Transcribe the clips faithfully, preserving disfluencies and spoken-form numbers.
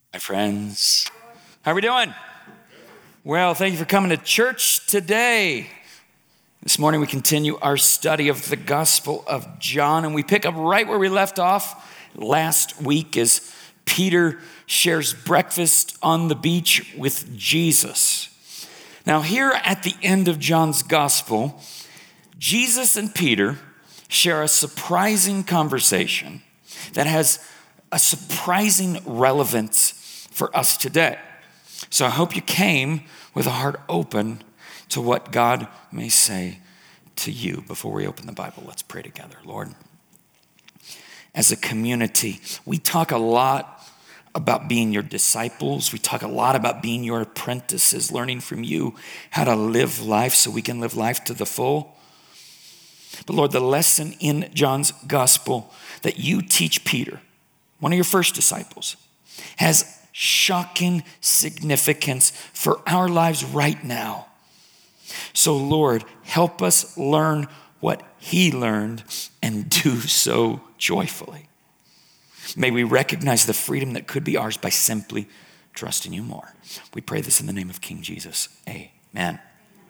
Hi, friends. How are we doing? Well, thank you for coming to church today. This morning we continue our study of the Gospel of John, and we pick up right where we left off last week as Peter shares breakfast on the beach with Jesus. Now, here at the end of John's Gospel, Jesus and Peter share a surprising conversation that has a surprising relevance for us today. So I hope you came with a heart open to what God may say to you. Before we open the Bible, let's pray together. Lord, as a community, we talk a lot about being your disciples. We talk a lot about being your apprentices, learning from you how to live life so we can live life to the full. But Lord, the lesson in John's gospel that you teach Peter, one of your first disciples, has shocking significance for our lives right now. So Lord, help us learn what he learned and do so joyfully. May we recognize the freedom that could be ours by simply trusting you more. We pray this in the name of King Jesus. Amen.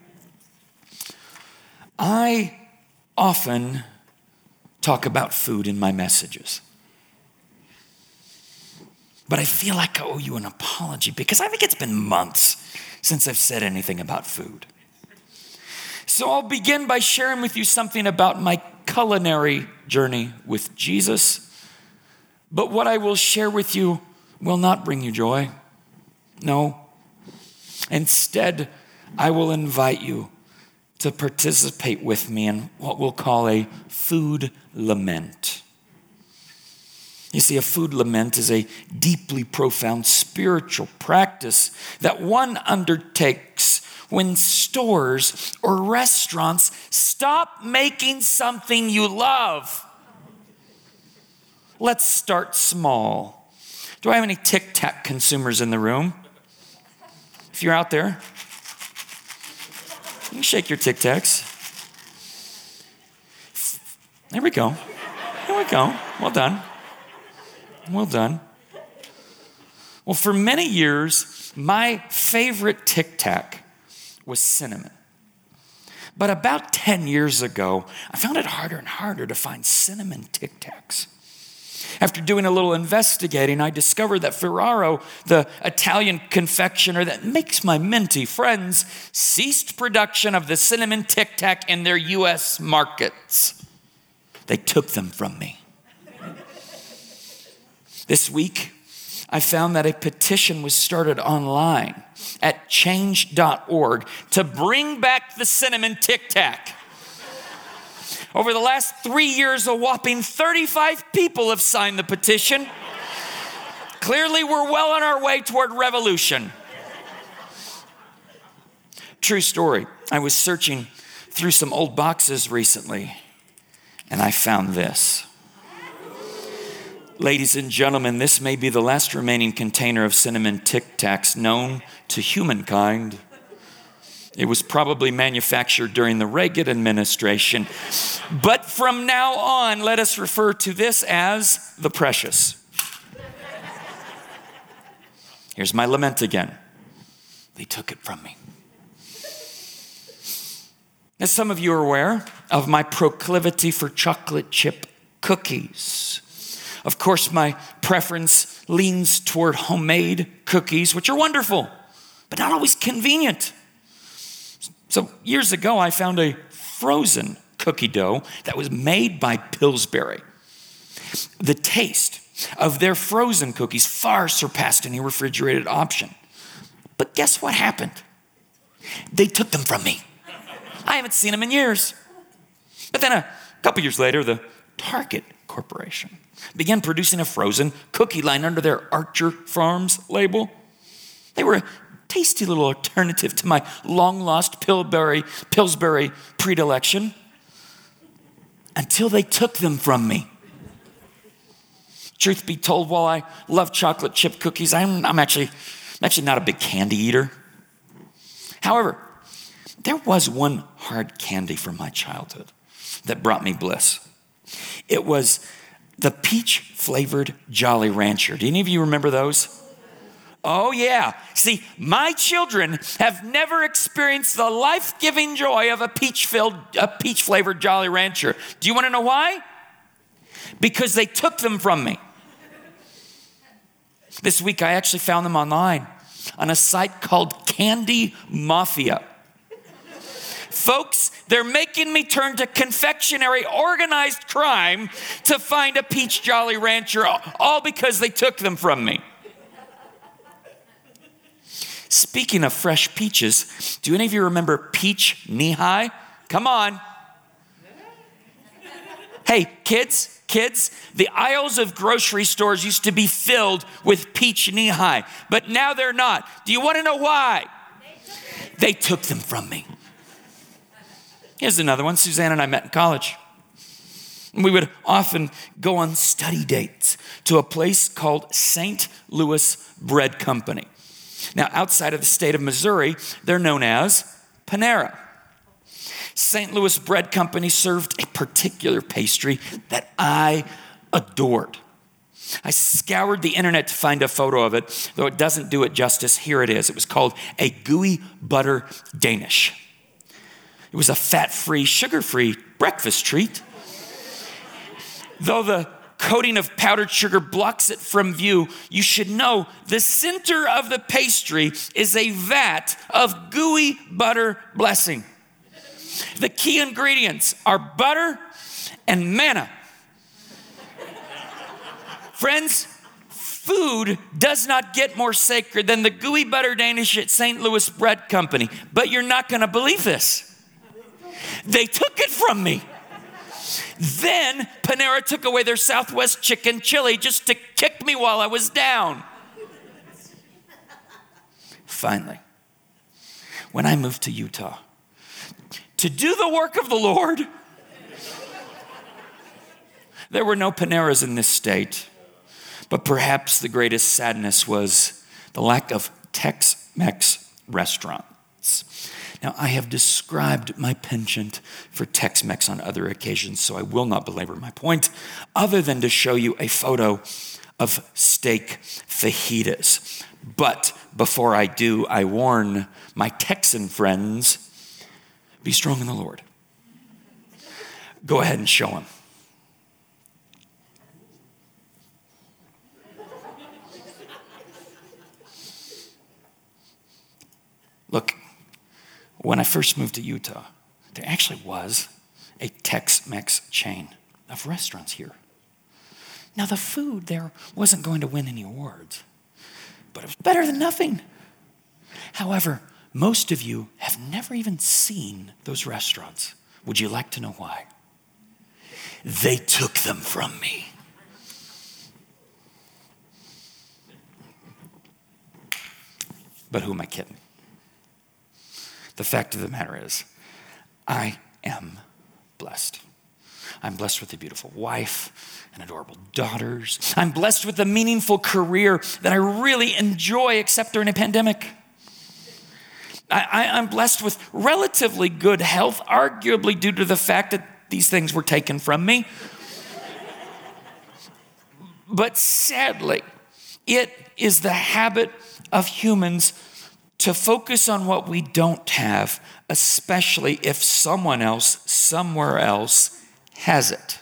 I often talk about food in my messages. But I feel like I owe you an apology because I think it's been months since I've said anything about food. So I'll begin by sharing with you something about my culinary journey with Jesus. But what I will share with you will not bring you joy. No. Instead, I will invite you to participate with me in what we'll call a food lament. You see, a food lament is a deeply profound spiritual practice that one undertakes when stores or restaurants stop making something you love. Let's start small. Do I have any Tic Tac consumers in the room? If you're out there, you can shake your Tic Tacs. There we go. There we go. Well done. Well done. Well, for many years, my favorite Tic Tac was cinnamon. But about ten years ago, I found it harder and harder to find cinnamon Tic Tacs. After doing a little investigating, I discovered that Ferraro, the Italian confectioner that makes my minty friends, ceased production of the cinnamon Tic Tac in their U S markets. They took them from me. This week, I found that a petition was started online at change dot org to bring back the cinnamon Tic Tac. Over the last three years, a whopping thirty-five people have signed the petition. Clearly, we're well on our way toward revolution. True story. I was searching through some old boxes recently, and I found this. Ladies and gentlemen, this may be the last remaining container of cinnamon Tic Tacs known to humankind. It was probably manufactured during the Reagan administration. But from now on, let us refer to this as the precious. Here's my lament again. They took it from me. As some of you are aware of my proclivity for chocolate chip cookies. Of course, my preference leans toward homemade cookies, which are wonderful, but not always convenient. So years ago, I found a frozen cookie dough that was made by Pillsbury. The taste of their frozen cookies far surpassed any refrigerated option. But guess what happened? They took them from me. I haven't seen them in years. But then a couple years later, the Target Corporation began producing a frozen cookie line under their Archer Farms label. They were a tasty little alternative to my long-lost Pillsbury, Pillsbury predilection until they took them from me. Truth be told, while I love chocolate chip cookies, I'm, I'm actually, I'm actually not a big candy eater. However, there was one hard candy from my childhood that brought me bliss. It was the peach-flavored Jolly Rancher. Do any of you remember those? Oh yeah. See, my children have never experienced the life-giving joy of a peach-filled, a peach-flavored Jolly Rancher. Do you want to know why? Because they took them from me. This week I actually found them online on a site called Candy Mafia. Folks, they're making me turn to confectionery organized crime to find a peach Jolly Rancher, all because they took them from me. Speaking of fresh peaches, do any of you remember peach knee-high? Come on. Hey, kids, kids, the aisles of grocery stores used to be filled with peach knee-high, but now they're not. Do you want to know why? They took them from me. Here's another one. Suzanne and I met in college. We would often go on study dates to a place called Saint Louis Bread Company. Now, outside of the state of Missouri, they're known as Panera. Saint Louis Bread Company served a particular pastry that I adored. I scoured the internet to find a photo of it, though it doesn't do it justice. Here it is. It was called a gooey butter Danish. It was a fat-free, sugar-free breakfast treat. Though the coating of powdered sugar blocks it from view, you should know the center of the pastry is a vat of gooey butter blessing. The key ingredients are butter and manna. Friends, food does not get more sacred than the gooey butter Danish at Saint Louis Bread Company. But you're not going to believe this. They took it from me. Then Panera took away their Southwest chicken chili just to kick me while I was down. Finally, when I moved to Utah to do the work of the Lord, there were no Paneras in this state, but perhaps the greatest sadness was the lack of Tex-Mex restaurants. Now, I have described my penchant for Tex-Mex on other occasions, so I will not belabor my point, other than to show you a photo of steak fajitas. But before I do, I warn my Texan friends, be strong in the Lord. Go ahead and show them. Look, when I first moved to Utah, there actually was a Tex-Mex chain of restaurants here. Now, the food there wasn't going to win any awards, but it was better than nothing. However, most of you have never even seen those restaurants. Would you like to know why? They took them from me. But who am I kidding? The fact of the matter is, I am blessed. I'm blessed with a beautiful wife and adorable daughters. I'm blessed with a meaningful career that I really enjoy, except during a pandemic. I, I, I'm blessed with relatively good health, arguably due to the fact that these things were taken from me. But sadly, it is the habit of humans to focus on what we don't have, especially if someone else, somewhere else, has it.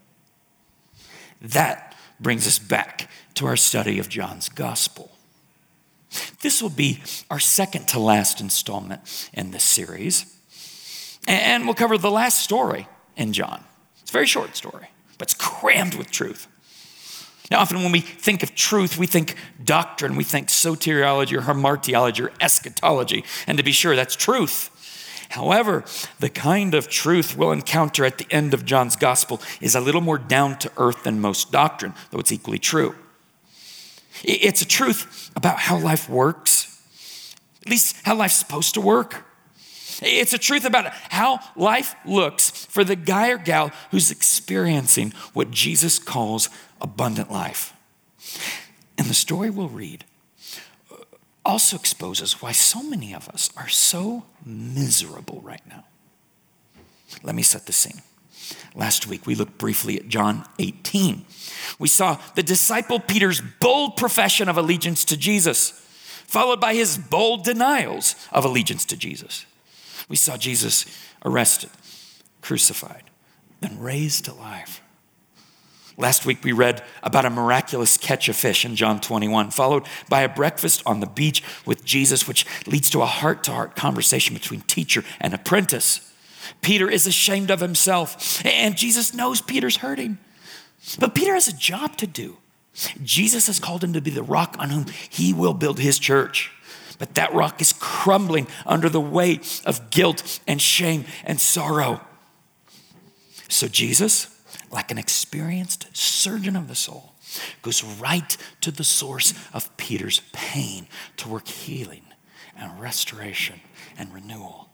That brings us back to our study of John's gospel. This will be our second to last installment in this series. And we'll cover the last story in John. It's a very short story, but it's crammed with truth. Now, often when we think of truth, we think doctrine, we think soteriology or hamartiology or eschatology. And to be sure, that's truth. However, the kind of truth we'll encounter at the end of John's gospel is a little more down to earth than most doctrine, though it's equally true. It's a truth about how life works, at least how life's supposed to work. It's a truth about how life looks for the guy or gal who's experiencing what Jesus calls abundant life. And the story we'll read also exposes why so many of us are so miserable right now. Let me set the scene. Last week, we looked briefly at John eighteen. We saw the disciple Peter's bold profession of allegiance to Jesus. followed by his bold denials of allegiance to Jesus. We saw Jesus arrested, crucified, then raised to life. Last week we read about a miraculous catch of fish in John twenty-one, followed by a breakfast on the beach with Jesus, which leads to a heart-to-heart conversation between teacher and apprentice. Peter is ashamed of himself, and Jesus knows Peter's hurting. But Peter has a job to do. Jesus has called him to be the rock on whom he will build his church. But that rock is crumbling under the weight of guilt and shame and sorrow. So Jesus, like an experienced surgeon of the soul, goes right to the source of Peter's pain to work healing and restoration and renewal.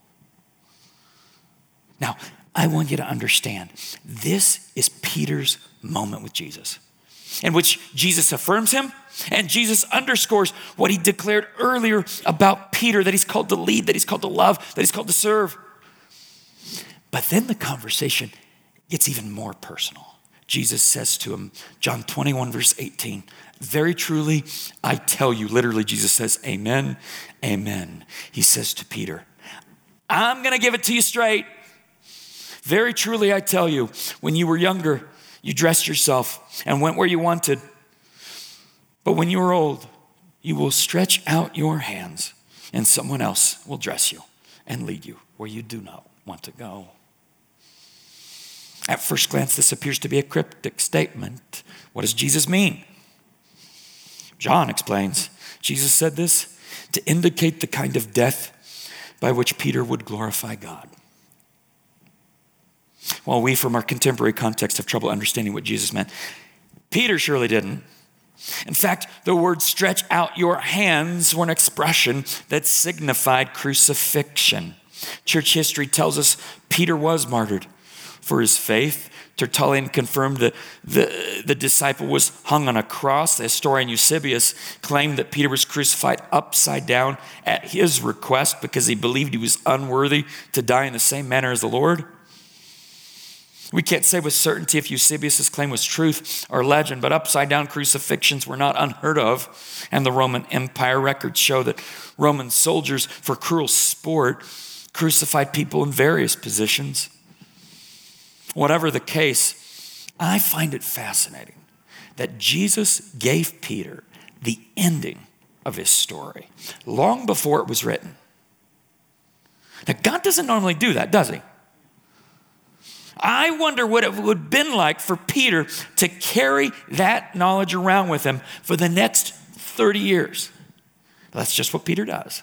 Now, I want you to understand, this is Peter's moment with Jesus, in which Jesus affirms him and Jesus underscores what he declared earlier about Peter, that he's called to lead, that he's called to love, that he's called to serve. But then the conversation gets even more personal. Jesus says to him, John twenty-one, verse eighteen, very truly, I tell you, literally Jesus says, amen, amen. He says to Peter, I'm going to give it to you straight. Very truly, I tell you, when you were younger, you dressed yourself and went where you wanted. But when you are old, you will stretch out your hands and someone else will dress you and lead you where you do not want to go. At first glance, this appears to be a cryptic statement. What does Jesus mean? John explains, Jesus said this to indicate the kind of death by which Peter would glorify God. While we, from our contemporary context, have trouble understanding what Jesus meant, Peter surely didn't. In fact, the word stretch out your hands were an expression that signified crucifixion. Church history tells us Peter was martyred for his faith. Tertullian confirmed that the, the disciple was hung on a cross. The historian Eusebius claimed that Peter was crucified upside down at his request because he believed he was unworthy to die in the same manner as the Lord. We can't say with certainty if Eusebius' claim was truth or legend, but upside down crucifixions were not unheard of. And the Roman Empire records show that Roman soldiers, for cruel sport, crucified people in various positions. Whatever the case, I find it fascinating that Jesus gave Peter the ending of his story long before it was written. Now, God doesn't normally do that, does he? I wonder what it would have been like for Peter to carry that knowledge around with him for the next thirty years. That's just what Peter does.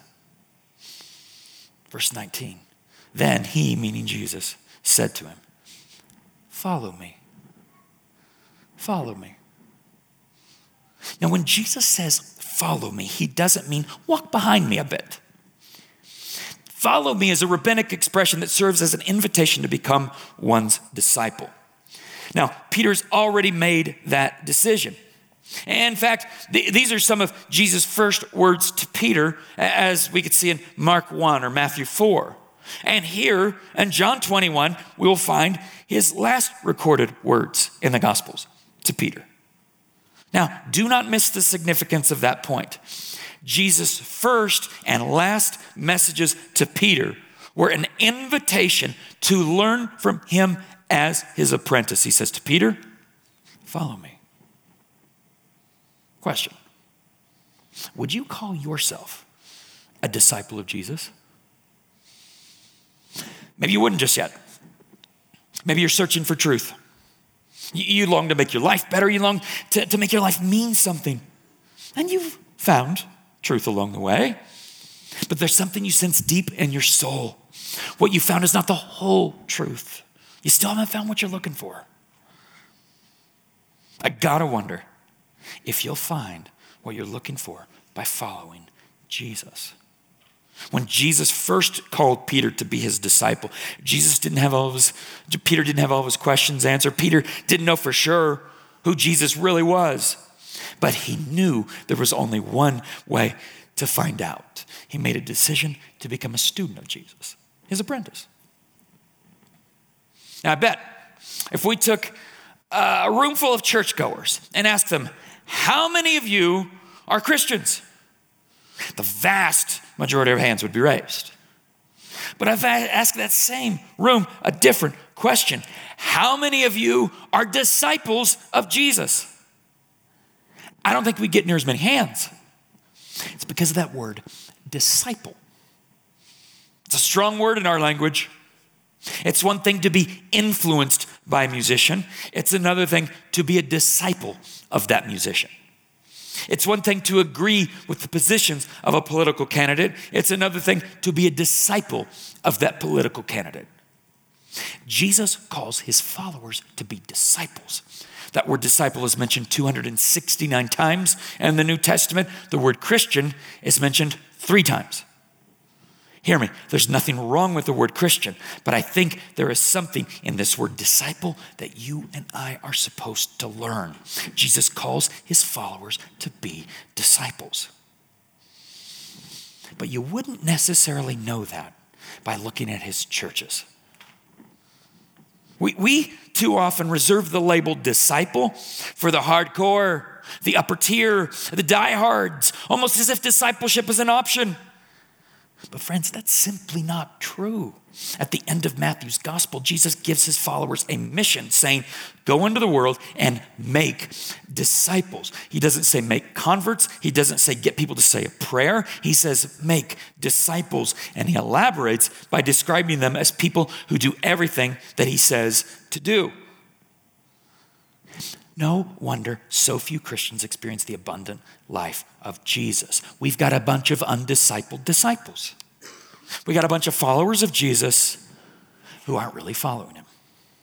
Verse nineteen, then he, meaning Jesus, said to him, follow me. Follow me. Now, when Jesus says, follow me, he doesn't mean walk behind me a bit. Follow me is a rabbinic expression that serves as an invitation to become one's disciple. Now, Peter's already made that decision. And in fact, th- these are some of Jesus' first words to Peter, as we could see in Mark one or Matthew four. And here in John twenty-one, we will find his last recorded words in the Gospels to Peter. Now, do not miss the significance of that point. Jesus' first and last messages to Peter were an invitation to learn from him as his apprentice. He says to Peter, follow me. Question. Would you call yourself a disciple of Jesus? Maybe you wouldn't just yet. Maybe you're searching for truth. You, you long to make your life better. You long to, to make your life mean something. And you've found truth along the way. But there's something you sense deep in your soul. What you found is not the whole truth. You still haven't found what you're looking for. I gotta wonder if you'll find what you're looking for by following Jesus. When Jesus first called Peter to be his disciple, Jesus didn't have all of his, Peter didn't have all of his questions answered. Peter didn't know for sure who Jesus really was. But he knew there was only one way to find out. He made a decision to become a student of Jesus, his apprentice. Now, I bet if we took a room full of churchgoers and asked them, how many of you are Christians? the vast majority of hands would be raised. But I've asked that same room a different question. How many of you are disciples of Jesus? I don't think we get near as many hands. It's because of that word, disciple. It's a strong word in our language. It's one thing to be influenced by a musician. It's another thing to be a disciple of that musician. It's one thing to agree with the positions of a political candidate. It's another thing to be a disciple of that political candidate. Jesus calls his followers to be disciples. That word disciple is mentioned two hundred sixty-nine times in the New Testament. The word Christian is mentioned three times. Hear me, there's nothing wrong with the word Christian, but I think there is something in this word disciple that you and I are supposed to learn. Jesus calls his followers to be disciples. But you wouldn't necessarily know that by looking at his churches. We, we too often reserve the label disciple for the hardcore, the upper tier, the diehards, almost as if discipleship is an option. But friends, that's simply not true. At the end of Matthew's gospel, Jesus gives his followers a mission saying, go into the world and make disciples. He doesn't say make converts. He doesn't say get people to say a prayer. He says make disciples. And he elaborates by describing them as people who do everything that he says to do. No wonder so few Christians experience the abundant life of Jesus. We've got a bunch of undiscipled disciples. We got a bunch of followers of Jesus who aren't really following him.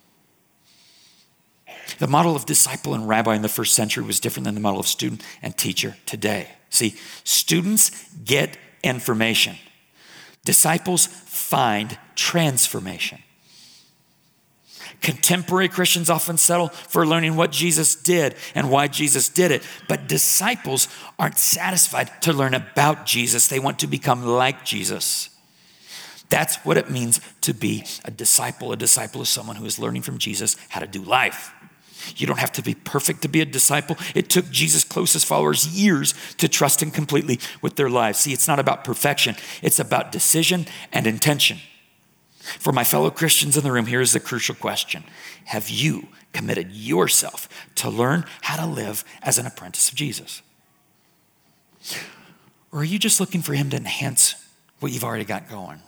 The model of disciple and rabbi in the first century was different than the model of student and teacher today. See, students get information. Disciples find transformation. Contemporary Christians often settle for learning what Jesus did and why Jesus did it. But disciples aren't satisfied to learn about Jesus. They want to become like Jesus. That's what it means to be a disciple. A disciple is someone who is learning from Jesus how to do life. You don't have to be perfect to be a disciple. It took Jesus' closest followers years to trust him completely with their lives. See, it's not about perfection. It's about decision and intention. For my fellow Christians in the room, here is the crucial question. Have you committed yourself to learn how to live as an apprentice of Jesus? Or are you just looking for him to enhance what you've already got going?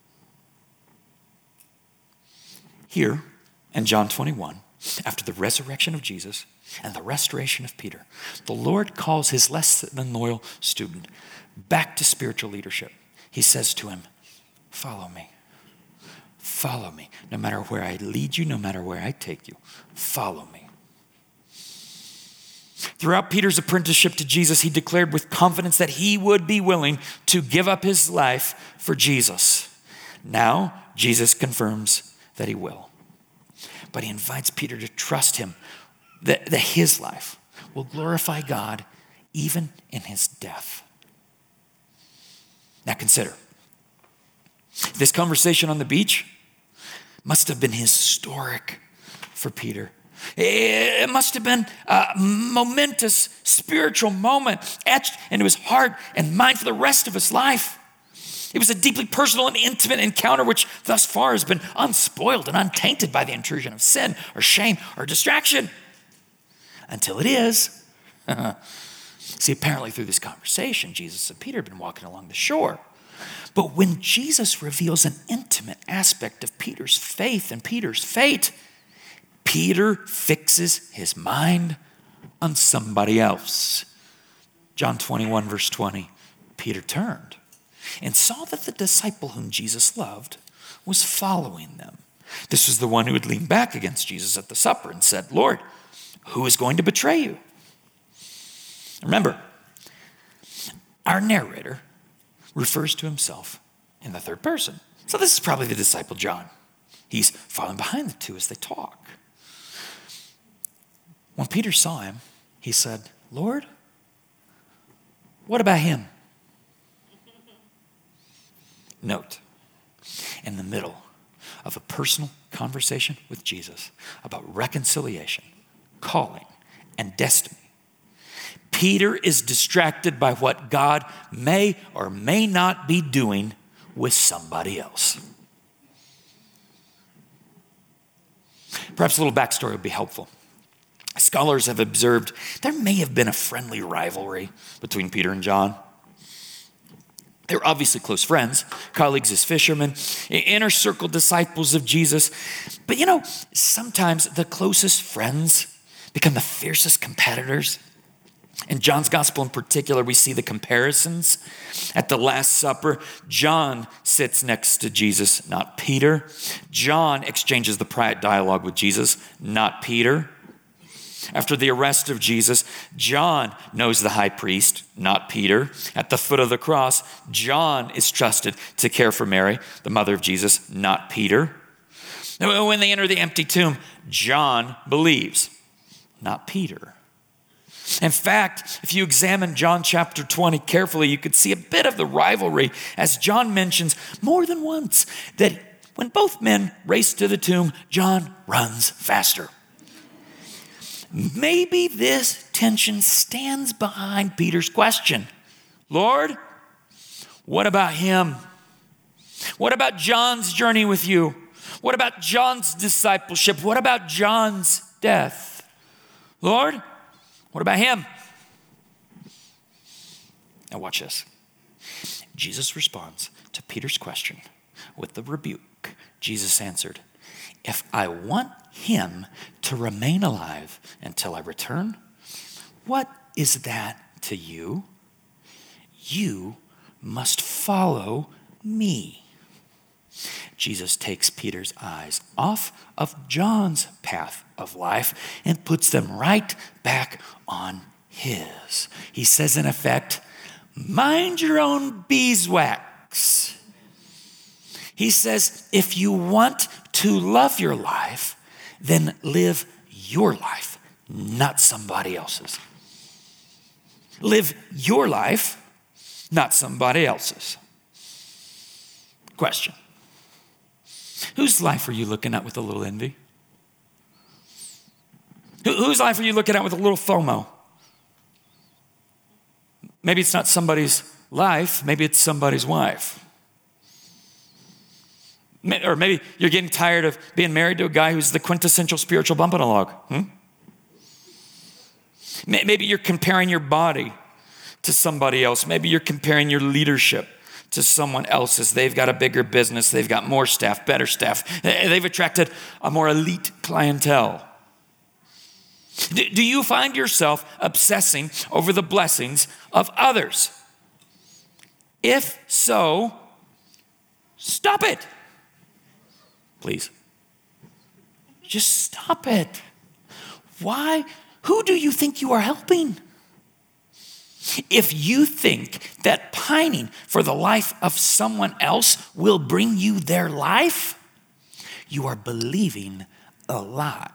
Here in John twenty-one, after the resurrection of Jesus and the restoration of Peter, the Lord calls his less than loyal student back to spiritual leadership. He says to him, follow me. Follow me. No matter where I lead you, no matter where I take you, follow me. Throughout Peter's apprenticeship to Jesus, he declared with confidence that he would be willing to give up his life for Jesus. Now, Jesus confirms that he will. But he invites Peter to trust him, that, that his life will glorify God even in his death. Now consider, this conversation on the beach must have been historic for Peter. It must have been a momentous spiritual moment etched into his heart and mind for the rest of his life. It was a deeply personal and intimate encounter which thus far has been unspoiled and untainted by the intrusion of sin or shame or distraction. Until it is. See, apparently through this conversation, Jesus and Peter have been walking along the shore. But when Jesus reveals an intimate aspect of Peter's faith and Peter's fate, Peter fixes his mind on somebody else. John twenty-one, verse twenty, Peter turned and saw that the disciple whom Jesus loved was following them. This was the one who had leaned back against Jesus at the supper and said, Lord, who is going to betray you? Remember, our narrator refers to himself in the third person. So this is probably the disciple John. He's following behind the two as they talk. When Peter saw him, he said, Lord, what about him? Note, in the middle of a personal conversation with Jesus about reconciliation, calling, and destiny, Peter is distracted by what God may or may not be doing with somebody else. Perhaps a little backstory would be helpful. Scholars have observed there may have been a friendly rivalry between Peter and John. They were obviously close friends, colleagues as fishermen, inner circle disciples of Jesus. But you know, sometimes the closest friends become the fiercest competitors. In John's gospel in particular, we see the comparisons. At the Last Supper, John sits next to Jesus, not Peter. John exchanges the private dialogue with Jesus, not Peter. After the arrest of Jesus, John knows the high priest, not Peter. At the foot of the cross, John is trusted to care for Mary, the mother of Jesus, not Peter. When they enter the empty tomb, John believes, not Peter. In fact, if you examine John chapter twenty carefully, you could see a bit of the rivalry as John mentions more than once that when both men race to the tomb, John runs faster. Maybe this tension stands behind Peter's question. Lord, what about him? What about John's journey with you? What about John's discipleship? What about John's death? Lord, what about him? Now watch this. Jesus responds to Peter's question with the rebuke. Jesus answered, if I want him to remain alive until I return, what is that to you? You must follow me. Jesus takes Peter's eyes off of John's path of life and puts them right back on his. He says, in effect, mind your own beeswax. He says, if you want to love your life, then live your life, not somebody else's. Live your life, not somebody else's. Question. Whose life are you looking at with a little envy? Whose life are you looking at with a little FOMO? Maybe it's not somebody's life, maybe it's somebody's wife. Or maybe you're getting tired of being married to a guy who's the quintessential spiritual bump in a log. Hmm? Maybe you're comparing your body to somebody else. Maybe you're comparing your leadership to someone else's. They've got a bigger business. They've got more staff, better staff. They've attracted a more elite clientele. Do you find yourself obsessing over the blessings of others? If so, stop it. Please. Just stop it. Why? Who do you think you are helping? If you think that pining for the life of someone else will bring you their life, you are believing a lie.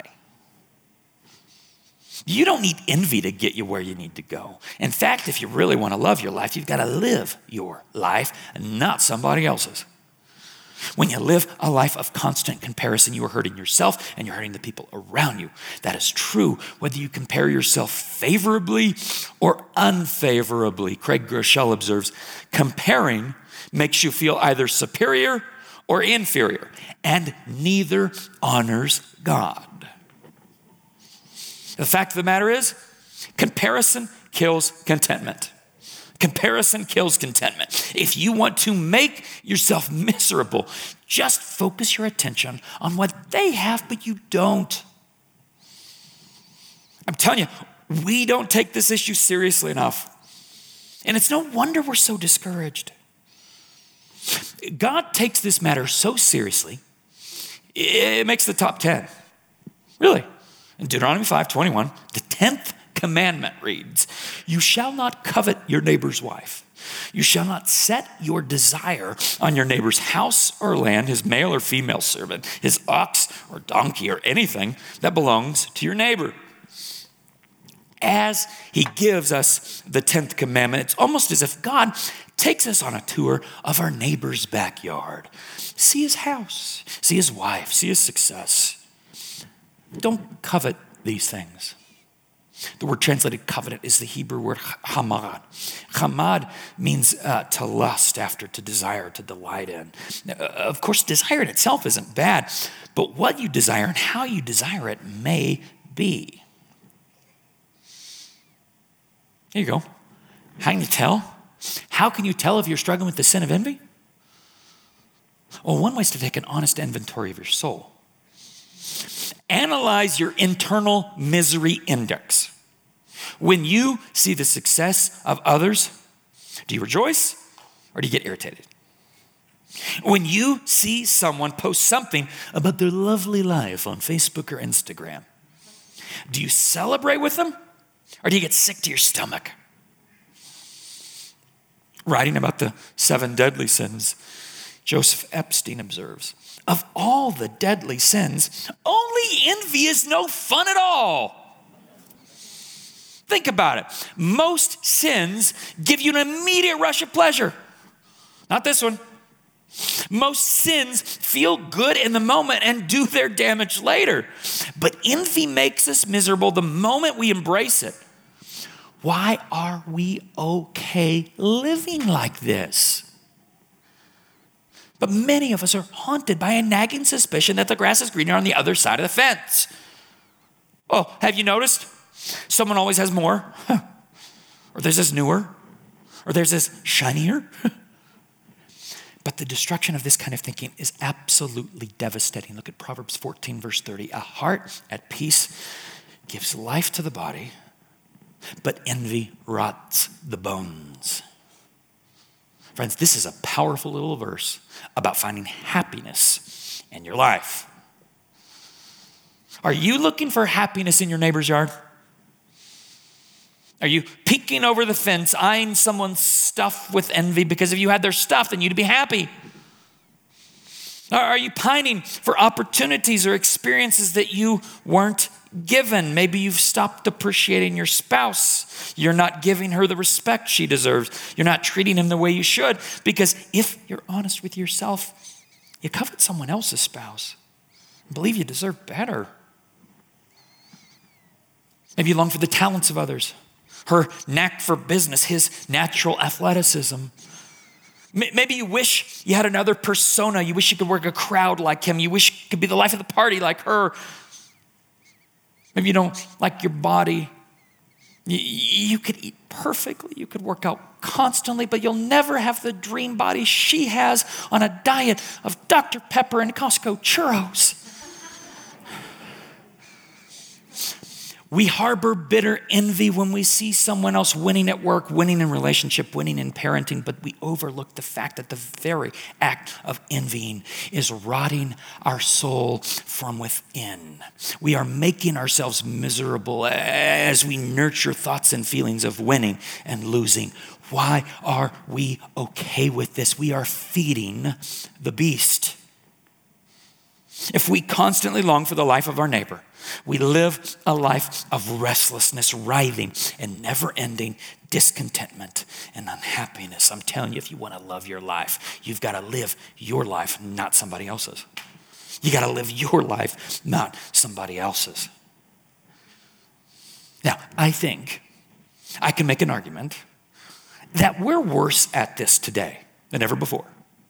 You don't need envy to get you where you need to go. In fact, if you really want to love your life, you've got to live your life and not somebody else's. When you live a life of constant comparison, you are hurting yourself and you're hurting the people around you. That is true whether you compare yourself favorably or unfavorably. Craig Groeschel observes, comparing makes you feel either superior or inferior, and neither honors God. The fact of the matter is, comparison kills contentment. Comparison kills contentment. If you want to make yourself miserable, just focus your attention on what they have, but you don't. I'm telling you, we don't take this issue seriously enough. And it's no wonder we're so discouraged. God takes this matter so seriously, it makes the top ten. Really. In Deuteronomy five twenty-one, the tenth commandment reads, you shall not covet your neighbor's wife. You shall not set your desire on your neighbor's house or land, his male or female servant, his ox or donkey or anything that belongs to your neighbor. As he gives us the tenth commandment, it's almost as if God takes us on a tour of our neighbor's backyard. See his house, see his wife, see his success. Don't covet these things. The word translated covenant is the Hebrew word hamad. Hamad means uh, to lust after, to desire, to delight in. Uh, of course, desire in itself isn't bad, but what you desire and how you desire it may be. Here you go. How can you tell? How can you tell if you're struggling with the sin of envy? Well, one way is to take an honest inventory of your soul. Analyze your internal misery index. When you see the success of others, do you rejoice or do you get irritated? When you see someone post something about their lovely life on Facebook or Instagram, do you celebrate with them or do you get sick to your stomach? Writing about the seven deadly sins, Joseph Epstein observes, of all the deadly sins, only envy is no fun at all. Think about it. Most sins give you an immediate rush of pleasure. Not this one. Most sins feel good in the moment and do their damage later. But envy makes us miserable the moment we embrace it. Why are we okay living like this? But many of us are haunted by a nagging suspicion that the grass is greener on the other side of the fence. Oh, have you noticed? Someone always has more. Or there's this newer. Or there's this shinier. But the destruction of this kind of thinking is absolutely devastating. Look at Proverbs fourteen, verse thirty. A heart at peace gives life to the body, but envy rots the bones. Friends, this is a powerful little verse about finding happiness in your life. Are you looking for happiness in your neighbor's yard? Are you peeking over the fence, eyeing someone's stuff with envy because if you had their stuff, then you'd be happy? Are you pining for opportunities or experiences that you weren't given? Maybe you've stopped appreciating your spouse. You're not giving her the respect she deserves. You're not treating him the way you should. Because if you're honest with yourself, you covet someone else's spouse. I believe you deserve better. Maybe you long for the talents of others. Her knack for business, his natural athleticism. Maybe you wish you had another persona. You wish you could work a crowd like him. You wish you could be the life of the party like her. Maybe you don't like your body. You, you could eat perfectly. You could work out constantly, but you'll never have the dream body she has on a diet of Doctor Pepper and Costco churros. We harbor bitter envy when we see someone else winning at work, winning in relationship, winning in parenting, but we overlook the fact that the very act of envying is rotting our soul from within. We are making ourselves miserable as we nurture thoughts and feelings of winning and losing. Why are we okay with this? We are feeding the beast. If we constantly long for the life of our neighbor, we live a life of restlessness, writhing, and never-ending discontentment and unhappiness. I'm telling you, if you want to love your life, you've got to live your life, not somebody else's. You got to live your life, not somebody else's. Now, I think I can make an argument that we're worse at this today than ever before.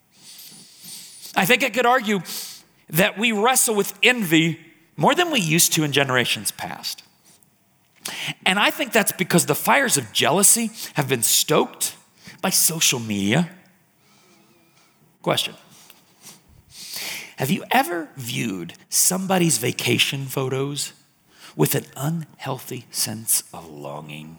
I think I could argue that we wrestle with envy more than we used to in generations past. And I think that's because the fires of jealousy have been stoked by social media. Question. Have you ever viewed somebody's vacation photos with an unhealthy sense of longing?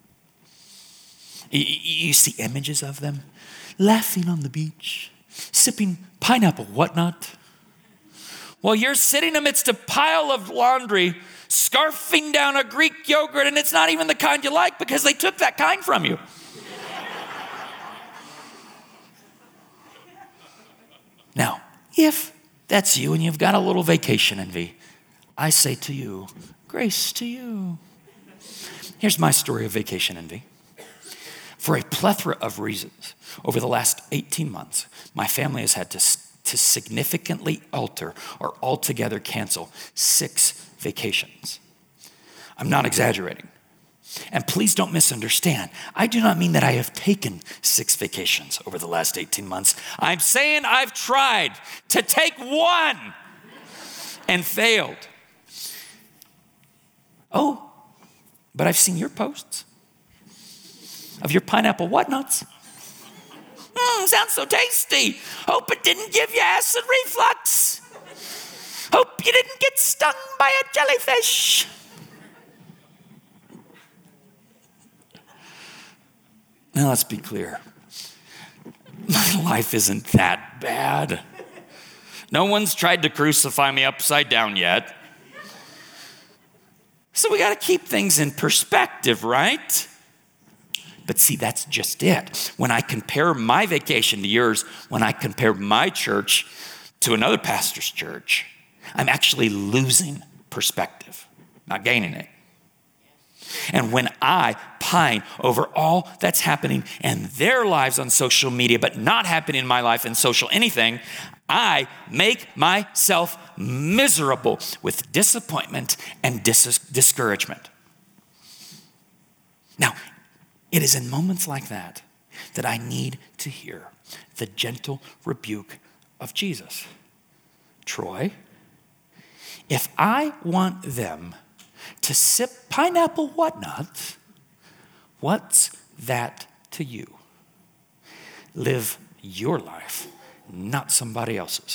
You see images of them laughing on the beach, sipping pineapple whatnot, while you're sitting amidst a pile of laundry, scarfing down a Greek yogurt, and it's not even the kind you like because they took that kind from you. Now, if that's you and you've got a little vacation envy, I say to you, grace to you. Here's my story of vacation envy. For a plethora of reasons, over the last eighteen months, my family has had to to significantly alter or altogether cancel six vacations. I'm not exaggerating. And please don't misunderstand. I do not mean that I have taken six vacations over the last eighteen months. I'm saying I've tried to take one and failed. Oh, but I've seen your posts of your pineapple whatnots. Mmm, sounds so tasty. Hope it didn't give you acid reflux. Hope you didn't get stung by a jellyfish. Now let's be clear. My life isn't that bad. No one's tried to crucify me upside down yet. So we got to keep things in perspective, right? But see, that's just it. When I compare my vacation to yours, when I compare my church to another pastor's church, I'm actually losing perspective, not gaining it. And when I pine over all that's happening in their lives on social media, but not happening in my life in social anything, I make myself miserable with disappointment and dis- discouragement. Now, it is in moments like that that I need to hear the gentle rebuke of Jesus. Troy, if I want them to sip pineapple whatnots, what's that to you? Live your life, not somebody else's.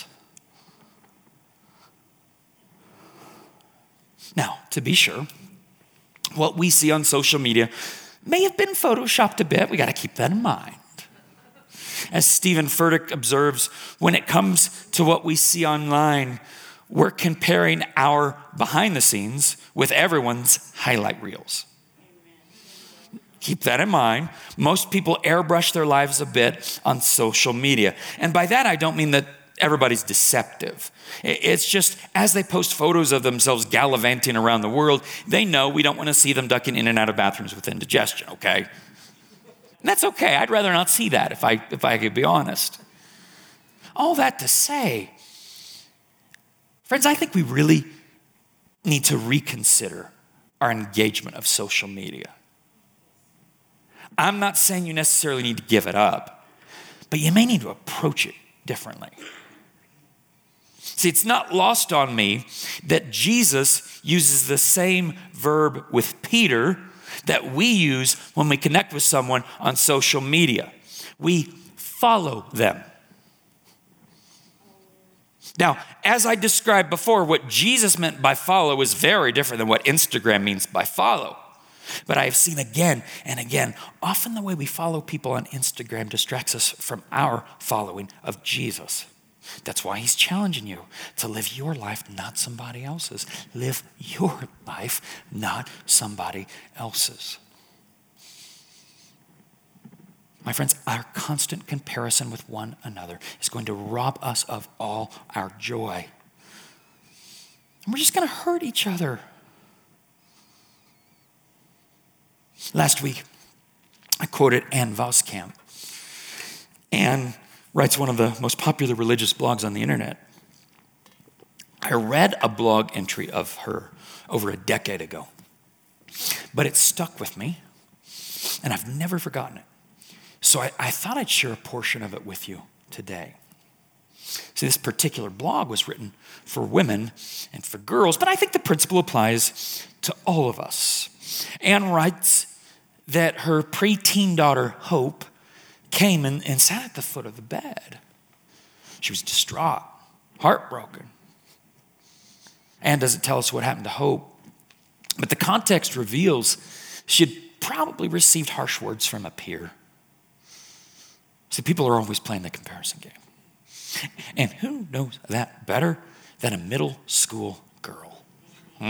Now, to be sure, what we see on social media may have been photoshopped a bit. We got to keep that in mind. As Stephen Furtick observes, when it comes to what we see online, we're comparing our behind the scenes with everyone's highlight reels. Amen. Keep that in mind. Most people airbrush their lives a bit on social media. And by that, I don't mean that everybody's deceptive. It's just as they post photos of themselves gallivanting around the world, they know we don't want to see them ducking in and out of bathrooms with indigestion, okay? And that's okay. I'd rather not see that if I if I could be honest. All that to say, friends, I think we really need to reconsider our engagement of social media. I'm not saying you necessarily need to give it up, but you may need to approach it differently. See, it's not lost on me that Jesus uses the same verb with Peter that we use when we connect with someone on social media. We follow them. Now, as I described before, what Jesus meant by follow is very different than what Instagram means by follow. But I have seen again and again, often the way we follow people on Instagram distracts us from our following of Jesus. That's why he's challenging you to live your life, not somebody else's. Live your life, not somebody else's. My friends, our constant comparison with one another is going to rob us of all our joy. And we're just going to hurt each other. Last week, I quoted Ann Voskamp. Ann writes one of the most popular religious blogs on the internet. I read a blog entry of her over a decade ago, but it stuck with me, and I've never forgotten it. So I, I thought I'd share a portion of it with you today. See, this particular blog was written for women and for girls, but I think the principle applies to all of us. Anne writes that her preteen daughter, Hope, came and, and sat at the foot of the bed. She was distraught, heartbroken. Anne doesn't tell us what happened to Hope, but the context reveals she had probably received harsh words from a peer. See, people are always playing the comparison game. And who knows that better than a middle school girl? Hmm?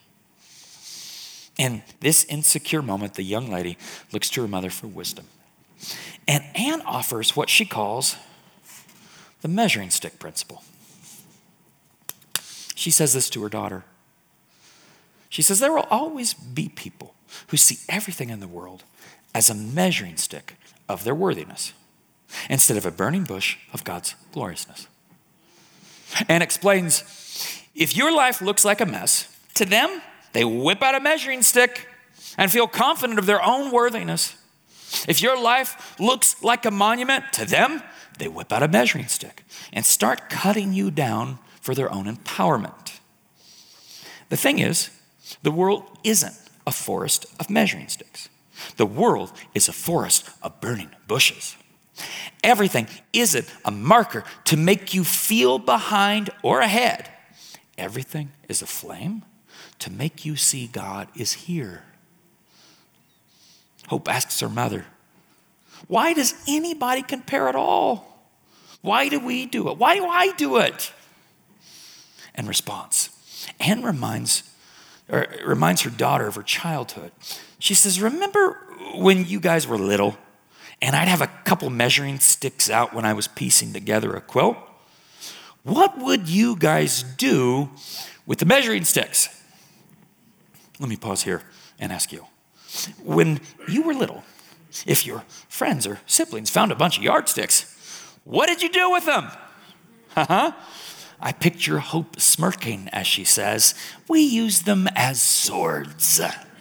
In this insecure moment, the young lady looks to her mother for wisdom. And Anne offers what she calls the measuring stick principle. She says this to her daughter. She says, there will always be people who see everything in the world as a measuring stick of their worthiness, instead of a burning bush of God's gloriousness. And explains, if your life looks like a mess, to them, they whip out a measuring stick and feel confident of their own worthiness. If your life looks like a monument to them, they whip out a measuring stick and start cutting you down for their own empowerment. The thing is, the world isn't a forest of measuring sticks. The world is a forest of burning bushes. Everything isn't a marker to make you feel behind or ahead. Everything is a flame to make you see God is here. Hope asks her mother, why does anybody compare at all? Why do we do it? Why do I do it? In response, Anne reminds, or reminds her daughter of her childhood. She says, remember when you guys were little and I'd have a couple measuring sticks out when I was piecing together a quilt? What would you guys do with the measuring sticks? Let me pause here and ask you. When you were little, if your friends or siblings found a bunch of yardsticks, what did you do with them? Uh-huh. I picture Hope smirking as she says, we use them as swords.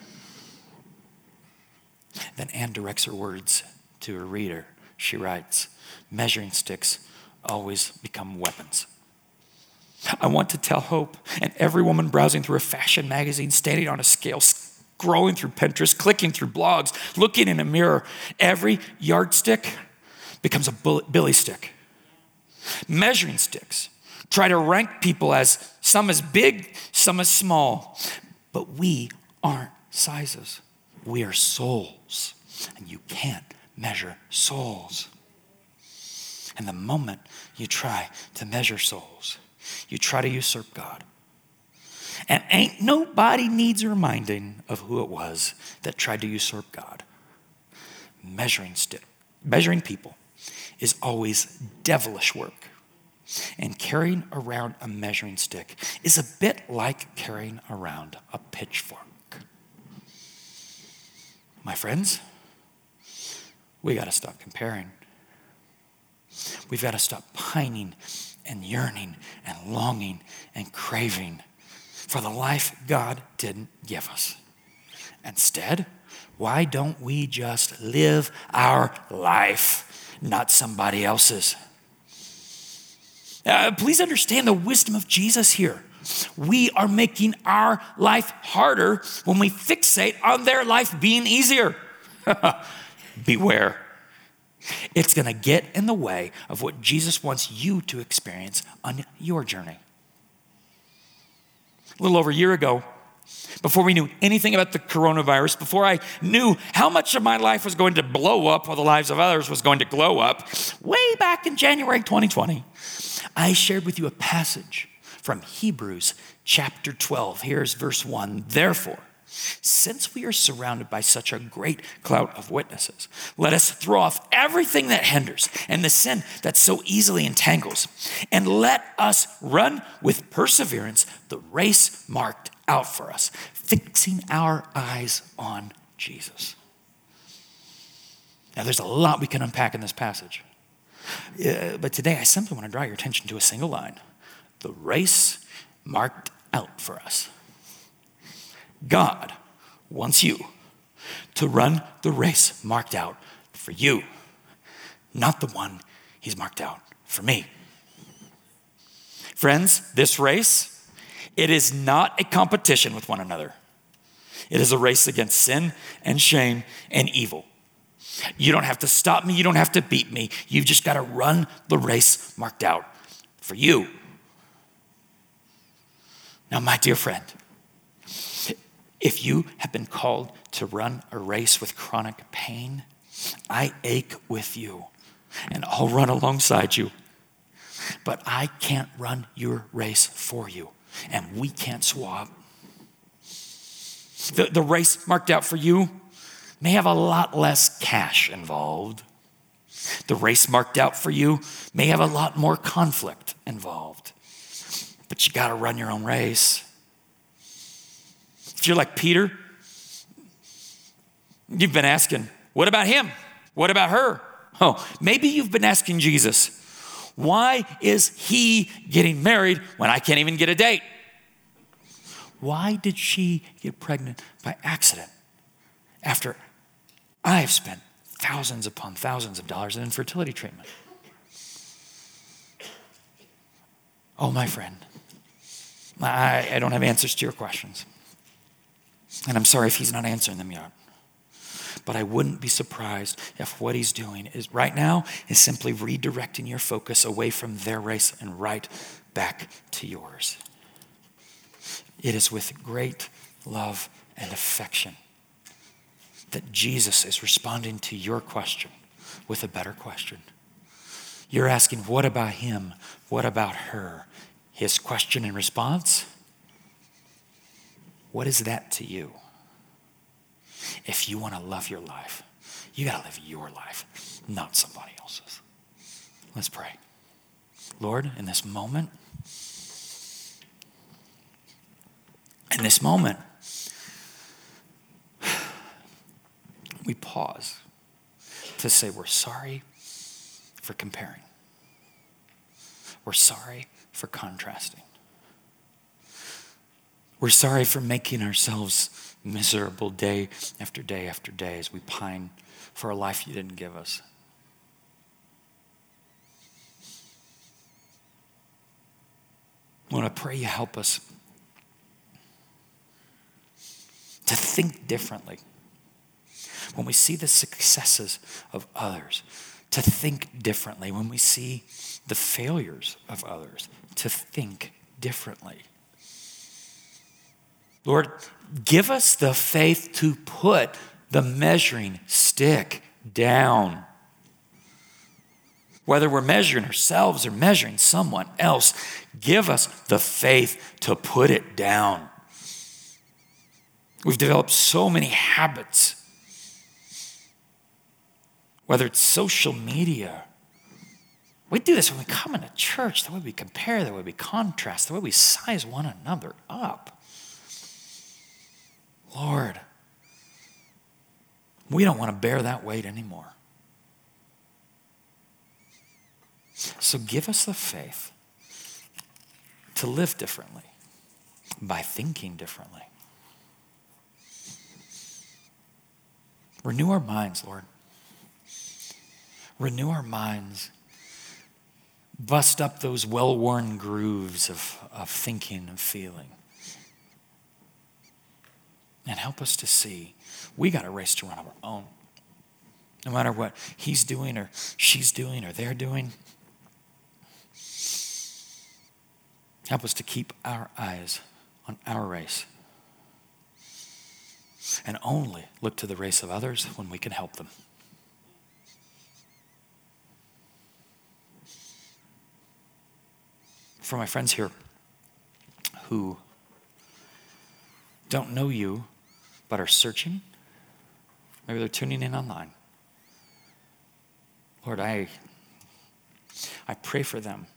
Then Anne directs her words to her reader. She writes, measuring sticks always become weapons. I want to tell Hope and every woman browsing through a fashion magazine, standing on a scale, scrolling through Pinterest, clicking through blogs, looking in a mirror, every yardstick becomes a bullet, billy stick. Measuring sticks try to rank people as some as big, some as small. But we aren't sizes. We are souls. And you can't measure souls. And the moment you try to measure souls, you try to usurp God. And ain't nobody needs reminding of who it was that tried to usurp God. Measuring stick, measuring people is always devilish work. And carrying around a measuring stick is a bit like carrying around a pitchfork. My friends, we got to stop comparing. We've got to stop pining and yearning and longing and craving for the life God didn't give us. Instead, why don't we just live our life, not somebody else's? Uh, please understand the wisdom of Jesus here. We are making our life harder when we fixate on their life being easier. Beware. It's going to get in the way of what Jesus wants you to experience on your journey. A little over a year ago, before we knew anything about the coronavirus, before I knew how much of my life was going to blow up while the lives of others was going to glow up, way back in January twenty twenty, I shared with you a passage from Hebrews chapter twelve. Here's verse one. Therefore, since we are surrounded by such a great cloud of witnesses, let us throw off everything that hinders and the sin that so easily entangles, and let us run with perseverance the race marked out for us, fixing our eyes on Jesus. Now, there's a lot we can unpack in this passage. Uh, but today, I simply want to draw your attention to a single line. The race marked out for us. God wants you to run the race marked out for you, not the one he's marked out for me. Friends, this race, it is not a competition with one another. It is a race against sin and shame and evil. You don't have to stop me. You don't have to beat me. You've just got to run the race marked out for you. Now, my dear friend, if you have been called to run a race with chronic pain, I ache with you and I'll run alongside you. But I can't run your race for you, and we can't swap. The, the race marked out for you may have a lot less cash involved. The race marked out for you may have a lot more conflict involved. But you got to run your own race. If you're like Peter, you've been asking, what about him? What about her? Oh, maybe you've been asking Jesus, why is he getting married when I can't even get a date? Why did she get pregnant by accident after I've spent thousands upon thousands of dollars in infertility treatment. Oh, my friend, I, I don't have answers to your questions. And I'm sorry if he's not answering them yet. But I wouldn't be surprised if what he's doing is right now is simply redirecting your focus away from their race and right back to yours. It is with great love and affection that Jesus is responding to your question with a better question. You're asking, what about him? What about her? His question and response, what is that to you? If you want to love your life, you got to live your life, not somebody else's. Let's pray. Lord, in this moment, in this moment, we pause to say we're sorry for comparing. We're sorry for contrasting. We're sorry for making ourselves miserable day after day after day as we pine for a life you didn't give us. I want to pray you help us to think differently. When we see the successes of others, to think differently. When we see the failures of others, to think differently. Lord, give us the faith to put the measuring stick down. Whether we're measuring ourselves or measuring someone else, give us the faith to put it down. We've developed so many habits, whether it's social media. We do this when we come into church, the way we compare, the way we contrast, the way we size one another up. Lord, we don't want to bear that weight anymore. So give us the faith to live differently by thinking differently. Renew our minds, Lord. Renew our minds. Bust up those well-worn grooves of, of thinking and feeling. And help us to see we got a race to run of our own. No matter what he's doing or she's doing or they're doing. Help us to keep our eyes on our race. And only look to the race of others when we can help them. For my friends here who don't know you but are searching, maybe they're tuning in online. Lord, I, I pray for them.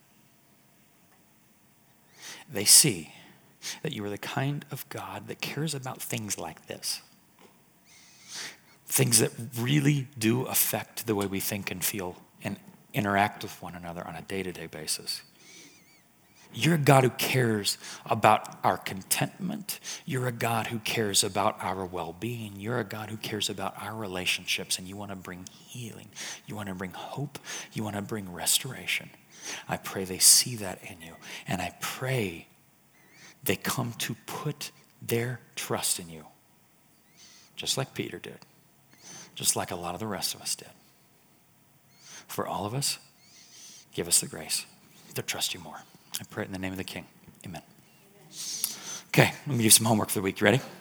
They see that you are the kind of God that cares about things like this. Things that really do affect the way we think and feel and interact with one another on a day-to-day basis. You're a God who cares about our contentment. You're a God who cares about our well-being. You're a God who cares about our relationships, and you want to bring healing. You want to bring hope. You want to bring restoration. I pray they see that in you, and I pray they come to put their trust in you, just like Peter did, just like a lot of the rest of us did. For all of us, give us the grace to trust you more. I pray it in the name of the King. Amen. Okay, let me give you some homework for the week. You ready?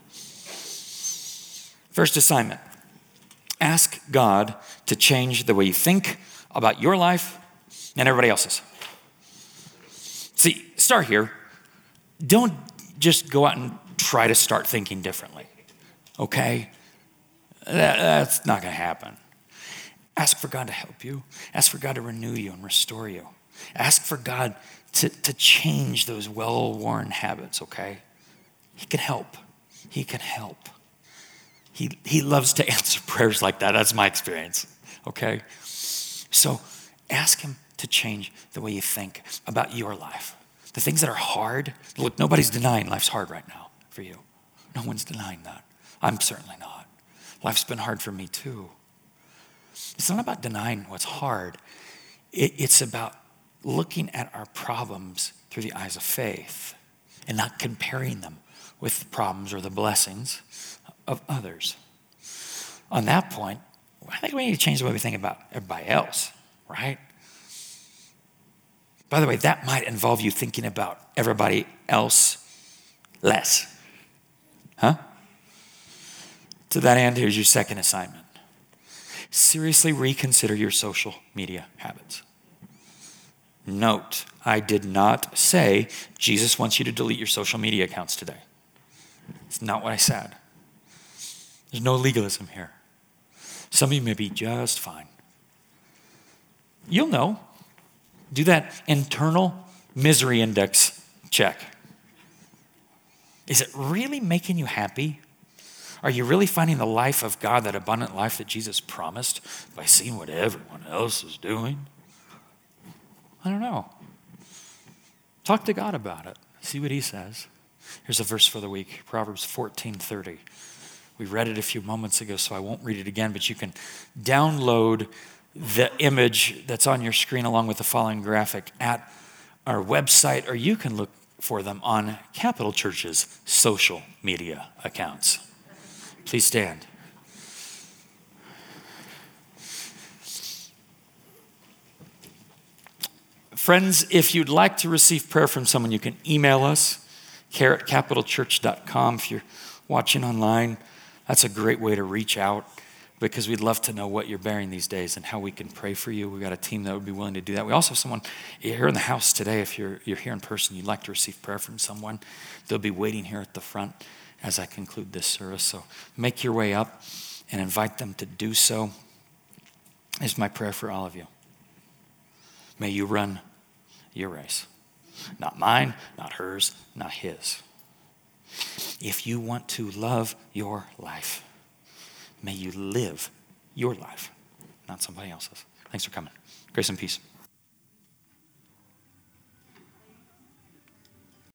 First assignment. Ask God to change the way you think about your life and everybody else's. See, start here. Don't just go out and try to start thinking differently, okay? That, that's not going to happen. Ask for God to help you. Ask for God to renew you and restore you. Ask for God to, to change those well-worn habits, okay? He can help. He can help. He, he loves to answer prayers like that. That's my experience, okay? So ask him to change the way you think about your life. The things that are hard. Look, nobody's denying life's hard right now for you. No one's denying that. I'm certainly not. Life's been hard for me too. It's not about denying what's hard. It, it's about looking at our problems through the eyes of faith and not comparing them with the problems or the blessings of others. On that point, I think we need to change the way we think about everybody else, right? By the way, that might involve you thinking about everybody else less. Huh? To that end, here's your second assignment. Seriously reconsider your social media habits. Note, I did not say Jesus wants you to delete your social media accounts today. It's not what I said. There's no legalism here. Some of you may be just fine. You'll know. Do that internal misery index check. Is it really making you happy? Are you really finding the life of God, that abundant life that Jesus promised, by seeing what everyone else is doing? I don't know. Talk to God about it. See what he says. Here's a verse for the week, Proverbs fourteen thirty. We read it a few moments ago, so I won't read it again, but you can download the image that's on your screen along with the following graphic at our website, or you can look for them on Capital Church's social media accounts. Please stand. Friends, if you'd like to receive prayer from someone, you can email us, care at capital church dot com. If you're watching online, that's a great way to reach out, because we'd love to know what you're bearing these days and how we can pray for you. We've got a team that would be willing to do that. We also have someone here in the house today. If you're, you're here in person, you'd like to receive prayer from someone, they'll be waiting here at the front as I conclude this service. So make your way up and invite them to do so. Is my prayer for all of you. May you run your race. Not mine, not hers, not his. If you want to love your life, may you live your life, not somebody else's. Thanks for coming. Grace and peace.